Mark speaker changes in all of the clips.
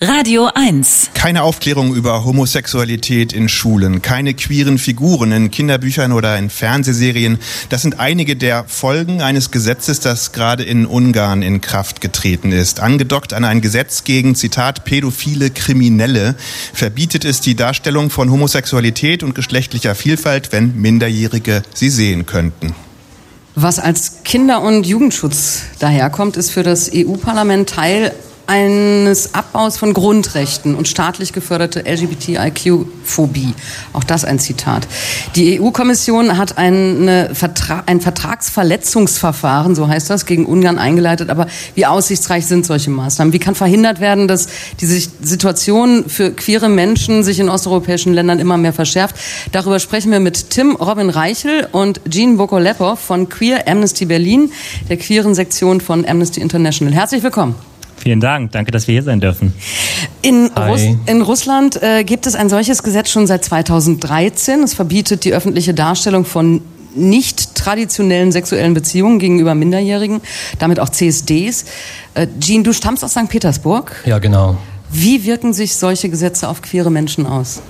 Speaker 1: Radio 1.
Speaker 2: Keine Aufklärung über Homosexualität in Schulen, keine queeren Figuren in Kinderbüchern oder in Fernsehserien. Das sind einige der Folgen eines Gesetzes, das gerade in Ungarn in Kraft getreten ist. Angedockt an ein Gesetz gegen, Zitat, pädophile Kriminelle, verbietet es die Darstellung von Homosexualität und geschlechtlicher Vielfalt, wenn Minderjährige sie sehen könnten.
Speaker 3: Was als Kinder- und Jugendschutz daherkommt, ist für das EU-Parlament Teil eines Abbaus von Grundrechten und staatlich geförderte LGBTIQ-Phobie. Auch das ein Zitat. Die EU-Kommission hat ein Vertragsverletzungsverfahren, so heißt das, gegen Ungarn eingeleitet. Aber wie aussichtsreich sind solche Maßnahmen? Wie kann verhindert werden, dass diese Situation für queere Menschen sich in osteuropäischen Ländern immer mehr verschärft? Darüber sprechen wir mit Tim Robin Reichel und Jean Bokolepov von Queer Amnesty Berlin, der queeren Sektion von Amnesty International. Herzlich willkommen.
Speaker 4: Vielen Dank, danke, dass wir hier sein dürfen.
Speaker 3: In Russland gibt es ein solches Gesetz schon seit 2013. Es verbietet die öffentliche Darstellung von nicht traditionellen sexuellen Beziehungen gegenüber Minderjährigen, damit auch CSDs. Jean, du stammst aus St. Petersburg.
Speaker 5: Ja, genau.
Speaker 3: Wie wirken sich solche Gesetze auf queere Menschen aus?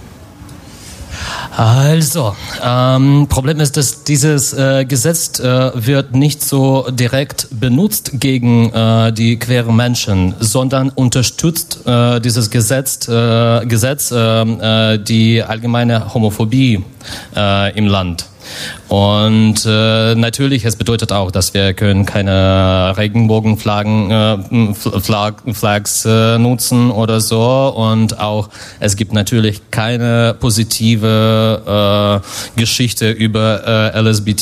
Speaker 5: Also, Problem ist, dass dieses Gesetz wird nicht so direkt benutzt gegen die queeren Menschen, sondern unterstützt dieses Gesetz die allgemeine Homophobie im Land. Und natürlich, es bedeutet auch, dass wir können keine Regenbogenflags nutzen oder so. Und auch, es gibt natürlich keine positive Geschichte über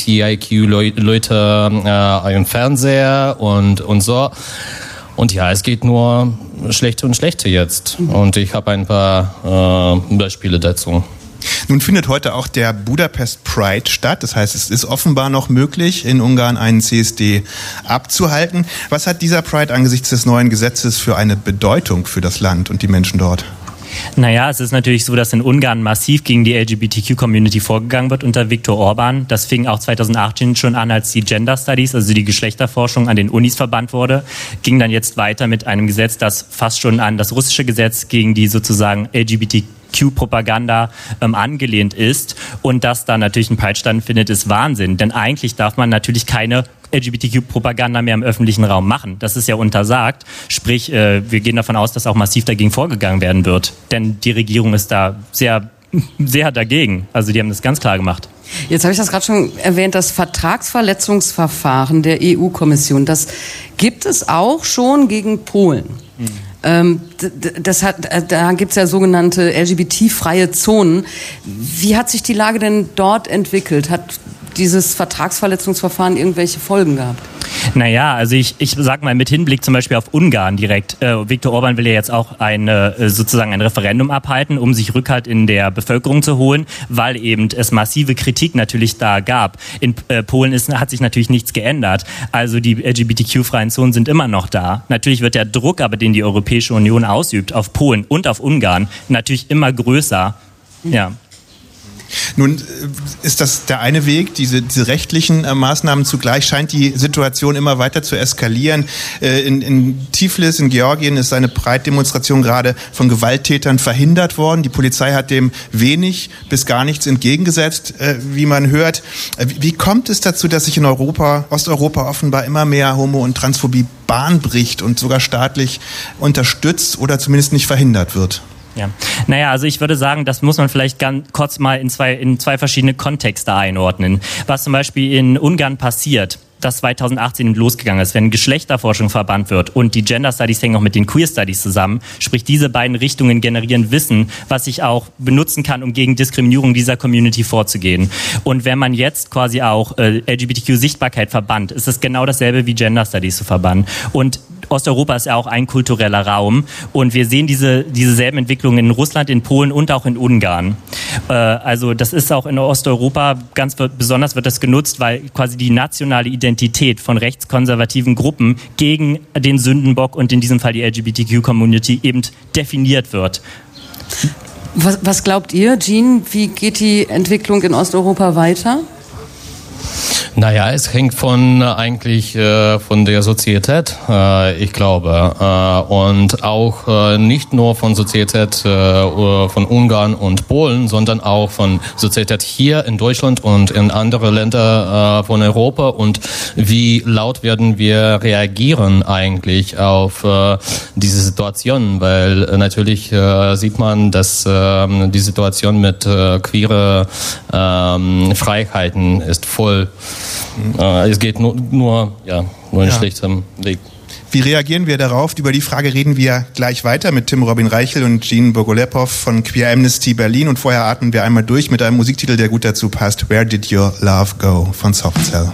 Speaker 5: LGBTIQ-Leute im Fernseher und so. Und ja, es geht nur schlechter und schlechter jetzt. Und ich habe ein paar Beispiele dazu.
Speaker 2: Nun findet heute auch der Budapest Pride statt. Das heißt, es ist offenbar noch möglich, in Ungarn einen CSD abzuhalten. Was hat dieser Pride angesichts des neuen Gesetzes für eine Bedeutung für das Land und die Menschen dort?
Speaker 4: Naja, es ist natürlich so, dass in Ungarn massiv gegen die LGBTQ-Community vorgegangen wird unter Viktor Orbán. Das fing auch 2018 schon an, als die Gender Studies, also die Geschlechterforschung, an den Unis verbannt wurde. Ging dann jetzt weiter mit einem Gesetz, das fast schon an das russische Gesetz gegen die sozusagen LGBTQ-Propaganda angelehnt ist. Und dass da natürlich ein Pride stattfindet, ist Wahnsinn. Denn eigentlich darf man natürlich keine LGBTQ-Propaganda mehr im öffentlichen Raum machen. Das ist ja untersagt. Sprich, wir gehen davon aus, dass auch massiv dagegen vorgegangen werden wird. Denn die Regierung ist da sehr, sehr dagegen. Also die haben das ganz klar gemacht.
Speaker 3: Jetzt habe ich das gerade schon erwähnt, das Vertragsverletzungsverfahren der EU-Kommission. Das gibt es auch schon gegen Polen. Da gibt es ja sogenannte LGBT-freie Zonen. Wie hat sich die Lage denn dort entwickelt? Hat dieses Vertragsverletzungsverfahren irgendwelche Folgen gehabt?
Speaker 4: Naja, also ich sag mal mit Hinblick zum Beispiel auf Ungarn direkt. Viktor Orbán will ja jetzt auch sozusagen ein Referendum abhalten, um sich Rückhalt in der Bevölkerung zu holen, weil eben es massive Kritik natürlich da gab. In Polen hat sich natürlich nichts geändert. Also die LGBTQ-freien Zonen sind immer noch da. Natürlich wird der Druck aber, den die Europäische Union ausübt, auf Polen und auf Ungarn, natürlich immer größer. Ja.
Speaker 2: Nun ist das der eine Weg, diese rechtlichen Maßnahmen. Zugleich scheint die Situation immer weiter zu eskalieren. In Tiflis in Georgien ist eine Pride-Demonstration gerade von Gewalttätern verhindert worden. Die Polizei hat dem wenig bis gar nichts entgegengesetzt, wie man hört. Wie kommt es dazu, dass sich in Osteuropa offenbar immer mehr Homo- und Transphobie Bahn bricht und sogar staatlich unterstützt oder zumindest nicht verhindert wird?
Speaker 4: Ja, naja, also ich würde sagen, das muss man vielleicht ganz kurz mal in zwei verschiedene Kontexte einordnen. Was zum Beispiel in Ungarn passiert, das 2018 losgegangen ist, wenn Geschlechterforschung verbannt wird und die Gender Studies hängen auch mit den Queer Studies zusammen, sprich diese beiden Richtungen generieren Wissen, was ich auch benutzen kann, um gegen Diskriminierung dieser Community vorzugehen. Und wenn man jetzt quasi auch LGBTQ-Sichtbarkeit verbannt, ist es genau dasselbe wie Gender Studies zu verbannen. Und Osteuropa ist ja auch ein kultureller Raum und wir sehen dieselben Entwicklungen in Russland, in Polen und auch in Ungarn. Also das ist auch in Osteuropa ganz besonders wird das genutzt, weil quasi die nationale Identität von rechtskonservativen Gruppen gegen den Sündenbock und in diesem Fall die LGBTQ-Community eben definiert wird.
Speaker 3: Was glaubt ihr, Jean, wie geht die Entwicklung in Osteuropa weiter?
Speaker 5: Naja, es hängt von der Sozietät, ich glaube, und auch nicht nur von Sozietät von Ungarn und Polen, sondern auch von Sozietät hier in Deutschland und in andere Länder von Europa, und wie laut werden wir reagieren eigentlich auf diese Situation, weil natürlich sieht man, dass die Situation mit queere Freiheiten ist voll. Es geht nur einen schlechten Weg.
Speaker 2: Wie reagieren wir darauf? Über die Frage reden wir gleich weiter mit Tim Robin Reichel und Jean Bogolepov von Queer Amnesty Berlin. Und vorher atmen wir einmal durch mit einem Musiktitel, der gut dazu passt. Where Did Your Love Go? Von Soft Cell.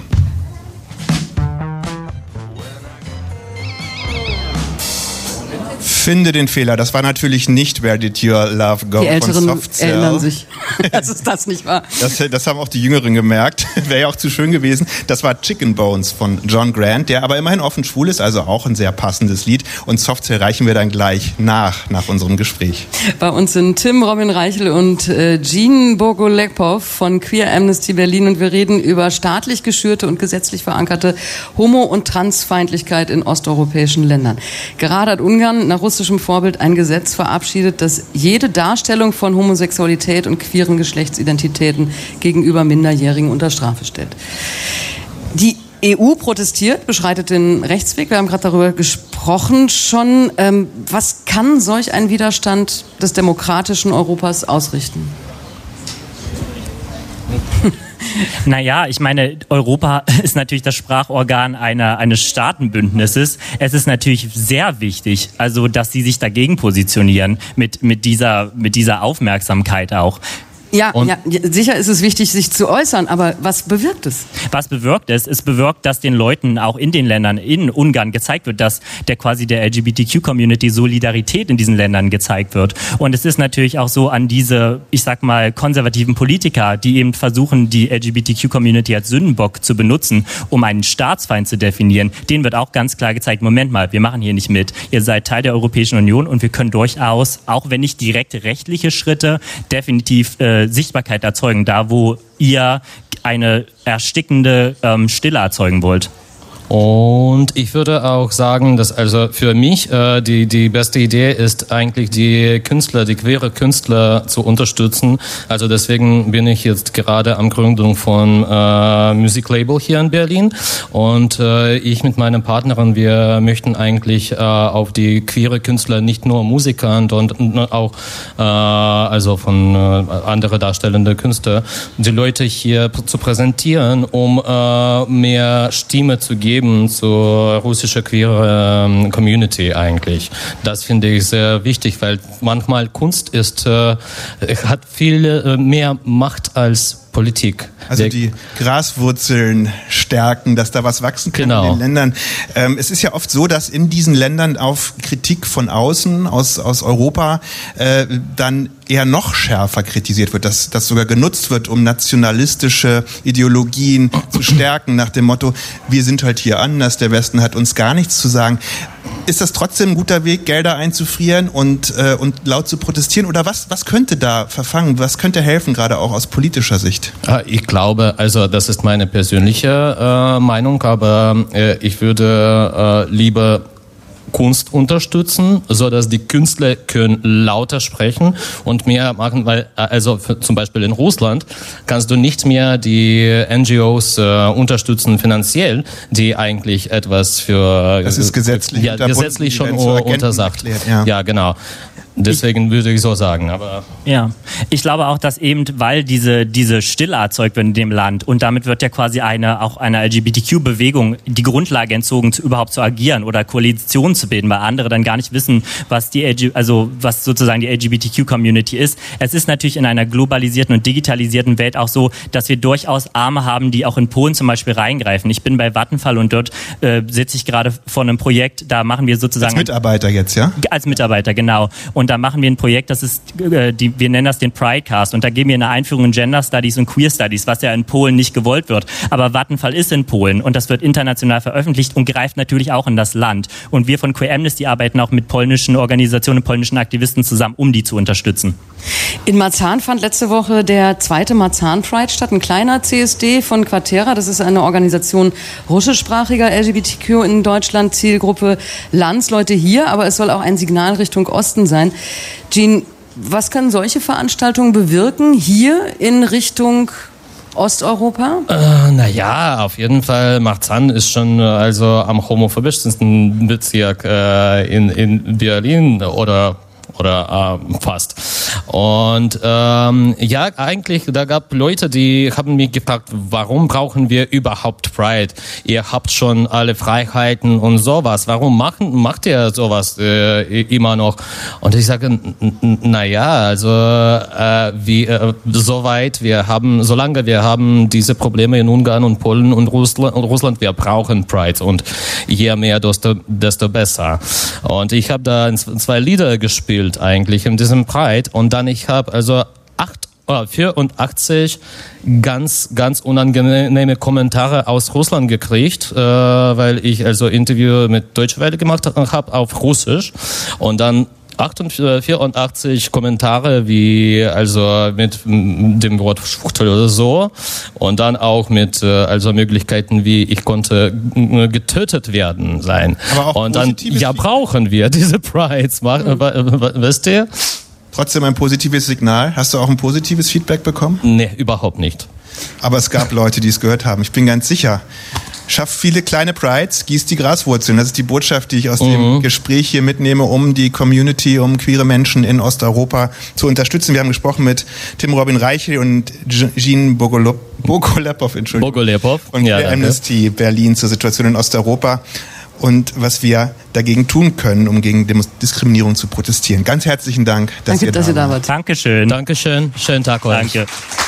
Speaker 2: Finde den Fehler. Das war natürlich nicht Where Did Your Love Go
Speaker 3: die Älteren
Speaker 2: von Soft Cell.
Speaker 3: Erinnern sich, dass es das nicht war.
Speaker 2: Das haben auch die Jüngeren gemerkt. Wäre ja auch zu schön gewesen. Das war Chicken Bones von John Grant, der aber immerhin offen schwul ist, also auch ein sehr passendes Lied. Und Soft Cell reichen wir dann gleich nach unserem Gespräch.
Speaker 3: Bei uns sind Tim Robin Reichel und Jean Bogolepov von Queer Amnesty Berlin, und wir reden über staatlich geschürte und gesetzlich verankerte Homo- und Transfeindlichkeit in osteuropäischen Ländern. Gerade hat Ungarn nach russischem Vorbild ein Gesetz verabschiedet, das jede Darstellung von Homosexualität und queeren Geschlechtsidentitäten gegenüber Minderjährigen unter Strafe stellt. Die EU protestiert, beschreitet den Rechtsweg. Wir haben gerade darüber gesprochen schon. Was kann solch ein Widerstand des demokratischen Europas ausrichten?
Speaker 4: Naja, ich meine, Europa ist natürlich das Sprachorgan eines Staatenbündnisses. Es ist natürlich sehr wichtig, also, dass sie sich dagegen positionieren mit dieser Aufmerksamkeit auch.
Speaker 3: Ja, sicher ist es wichtig, sich zu äußern, aber was bewirkt es?
Speaker 4: Was bewirkt es? Es bewirkt, dass den Leuten auch in den Ländern, in Ungarn gezeigt wird, dass der LGBTQ-Community Solidarität in diesen Ländern gezeigt wird. Und es ist natürlich auch so an diese, ich sag mal, konservativen Politiker, die eben versuchen, die LGBTQ-Community als Sündenbock zu benutzen, um einen Staatsfeind zu definieren. Denen wird auch ganz klar gezeigt, Moment mal, wir machen hier nicht mit. Ihr seid Teil der Europäischen Union und wir können durchaus, auch wenn nicht direkte rechtliche Schritte, definitiv Sichtbarkeit erzeugen, da wo ihr eine erstickende Stille erzeugen wollt.
Speaker 5: Und ich würde auch sagen, dass also für mich die beste Idee ist eigentlich die queere Künstler zu unterstützen. Also deswegen bin ich jetzt gerade am Gründung von Musiklabel hier in Berlin, und ich mit meiner Partnerin, wir möchten eigentlich auf die queere Künstler, nicht nur Musiker, sondern auch also von andere darstellende Künstler, die Leute hier zu präsentieren, um mehr Stimme zu geben zur russischen queer Community eigentlich. Das finde ich sehr wichtig, weil manchmal Kunst hat viel mehr Macht als Politik.
Speaker 2: Also die Graswurzeln stärken, dass da was wachsen kann in den Ländern. Es ist ja oft so, dass in diesen Ländern auf Kritik von außen, aus Europa, dann eher noch schärfer kritisiert wird, dass das sogar genutzt wird, um nationalistische Ideologien zu stärken, nach dem Motto, wir sind halt hier anders, der Westen hat uns gar nichts zu sagen. Ist das trotzdem ein guter Weg, Gelder einzufrieren und laut zu protestieren? Oder was könnte da verfangen? Was könnte helfen, gerade auch aus politischer Sicht?
Speaker 5: Ich glaube, also das ist meine persönliche Meinung, aber ich würde lieber Kunst unterstützen, so dass die Künstler können lauter sprechen und mehr machen, weil also zum Beispiel in Russland kannst du nicht mehr die NGOs unterstützen finanziell, die eigentlich etwas für
Speaker 2: das ist gesetzlich
Speaker 5: schon untersagt. Ja, genau. Deswegen würde ich so sagen, aber...
Speaker 4: Ja, ich glaube auch, dass eben, weil diese Stille erzeugt wird in dem Land und damit wird ja quasi auch einer LGBTQ-Bewegung die Grundlage entzogen, überhaupt zu agieren oder Koalitionen zu bilden, weil andere dann gar nicht wissen, was sozusagen die LGBTQ-Community ist. Es ist natürlich in einer globalisierten und digitalisierten Welt auch so, dass wir durchaus Arme haben, die auch in Polen zum Beispiel reingreifen. Ich bin bei Vattenfall und dort sitze ich gerade vor einem Projekt, da machen wir sozusagen...
Speaker 2: Als Mitarbeiter jetzt, ja?
Speaker 4: Als Mitarbeiter, genau. Und und da machen wir ein Projekt, das ist, wir nennen das den Pridecast und da geben wir eine Einführung in Gender Studies und Queer Studies, was ja in Polen nicht gewollt wird. Aber Vattenfall ist in Polen und das wird international veröffentlicht und greift natürlich auch in das Land. Und wir von Queer Amnesty arbeiten auch mit polnischen Organisationen, polnischen Aktivisten zusammen, um die zu unterstützen.
Speaker 3: In Marzahn fand letzte Woche der 2. Marzahn Pride statt, ein kleiner CSD von Quatera. Das ist eine Organisation russischsprachiger LGBTQ in Deutschland, Zielgruppe Landsleute hier, aber es soll auch ein Signal Richtung Osten sein. Jean, was können solche Veranstaltungen bewirken hier in Richtung Osteuropa?
Speaker 5: Naja, auf jeden Fall Marzahn ist schon also am homophobischsten Bezirk in Berlin oder fast. Und ja, eigentlich, da gab Leute, die haben mich gefragt, warum brauchen wir überhaupt Pride? Ihr habt schon alle Freiheiten und sowas. Warum macht ihr sowas immer noch? Und ich sage, naja, also solange wir haben diese Probleme in Ungarn und Polen und Russland, wir brauchen Pride und je mehr, desto besser. Und ich habe da 2 Lieder gespielt eigentlich in diesem Pride und dann ich habe also 84 ganz unangenehme Kommentare aus Russland gekriegt, weil ich also Interview mit Deutsche Welle gemacht habe auf Russisch und dann 84 Kommentare wie also mit dem Wort Schwuchtel oder so und dann auch mit also Möglichkeiten wie ich konnte getötet werden sein.
Speaker 2: Aber auch
Speaker 5: und dann ja brauchen wir diese Prides, weißt du?
Speaker 2: Trotzdem ein positives Signal. Hast du auch ein positives Feedback bekommen?
Speaker 5: Nee, überhaupt nicht.
Speaker 2: Aber es gab Leute, die es gehört haben. Ich bin ganz sicher. Schafft viele kleine Prides, gießt die Graswurzeln. Das ist die Botschaft, die ich aus dem Gespräch hier mitnehme, um die Community, um queere Menschen in Osteuropa zu unterstützen. Wir haben gesprochen mit Tim Robin Reichel und Jean Bogolepov, von Queer Amnesty Berlin zur Situation in Osteuropa und was wir dagegen tun können, um gegen Diskriminierung zu protestieren. Ganz herzlichen Dank, dass ihr da wart.
Speaker 4: Dankeschön.
Speaker 5: Schönen Tag euch.
Speaker 4: Danke.